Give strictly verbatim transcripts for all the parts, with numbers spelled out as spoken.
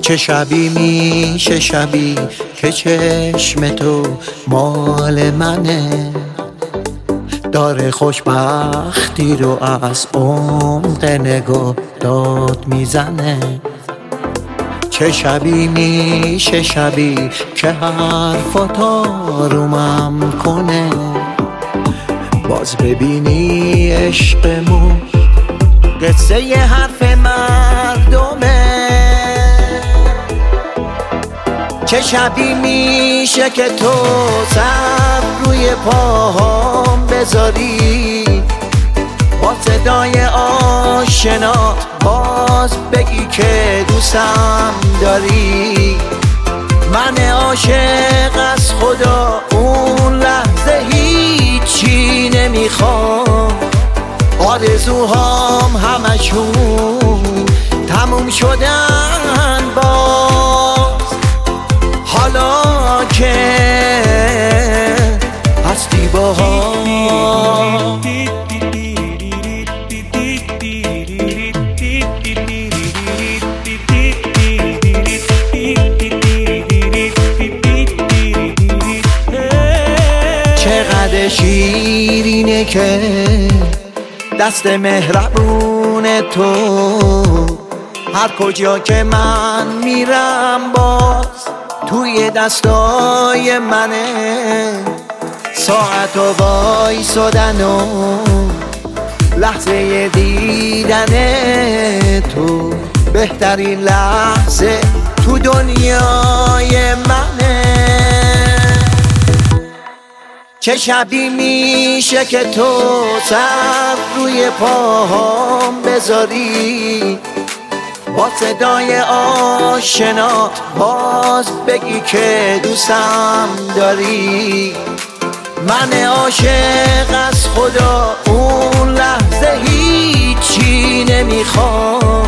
چه شبی میشه شبی که چشم تو مال منه، داره خوشبختی رو از عمق نگاه داد میزنه. چه شبی میشه شبی که حرفات آرومم کنه، باز ببینی عشقمون قصه ی حرف مردمه. چه شبی میشه که تو سر روی پاهام بذاری، با صدای آشنا باز بگی که دوستم داری. من عاشق از خدا اون لحظه هیچی نمیخوام، آرزوهام همشون تموم شدن باز. حالا که هستی با هم چقدر شیرینه که دست مهربون تو هر کجا که من میرم باز توی دستای منه. ساعت و وایسادن و لحظه دیدن تو بهترین لحظه تو دنیای منه. چه شبی میشه که تو سر روی پاهام بذاری، با صدای آشنا باز بگی که دوستم داری. من عاشق از خدا اون لحظه هیچی نمیخوام،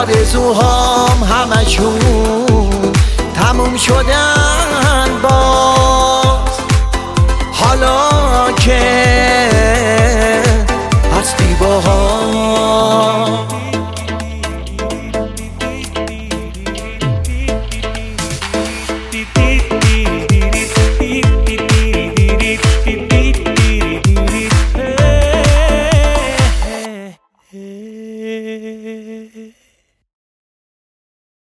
آرزوهام همشون تموم شدن با